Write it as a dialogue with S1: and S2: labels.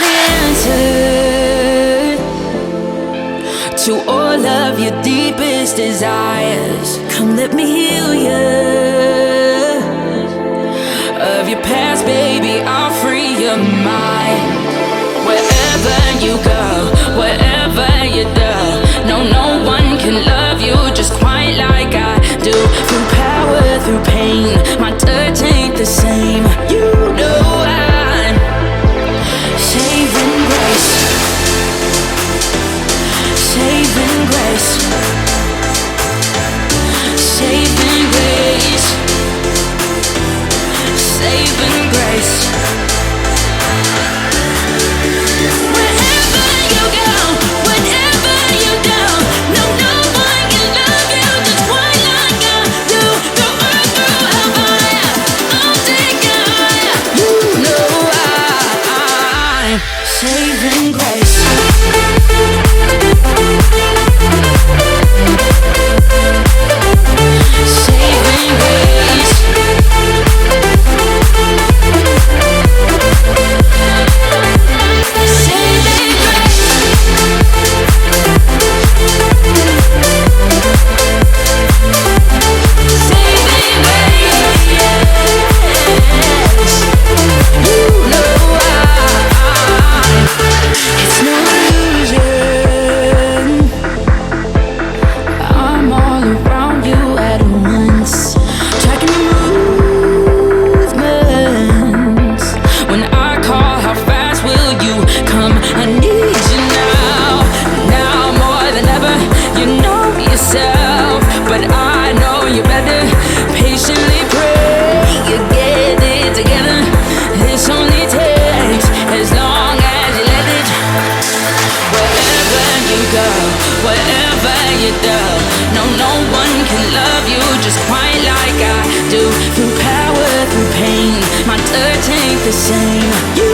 S1: answer to all of your deepest desires. Come, let me heal you of your past, baby. I'll free your mind. Wherever you go, wherever you do, no one can love you just quite like I do. Through power, through pain, my touch ain't the same. You know I'm saving grace, saving grace, saving grace, saving grace. Saving grace. Saving grace. Saving grace. Saving grace. You know it's no illusion. I'm all around you at once, tracking your movements. When I call, how fast will you come? I need you now, now more than ever. You know yourself, but I know you better. Patiently pray you get it together. This only takes as long as you let it. Wherever you go, wherever you do, no one can love you just quite like I do. Through power, through pain, my touch ain't the same.